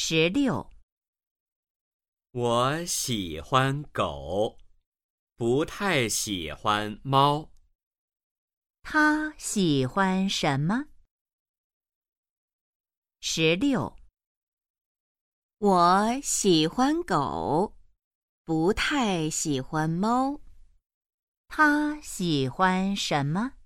16。 我喜欢狗，不太喜欢猫。 他喜欢什么？16。 我喜欢狗，不太喜欢猫。 他喜欢什么？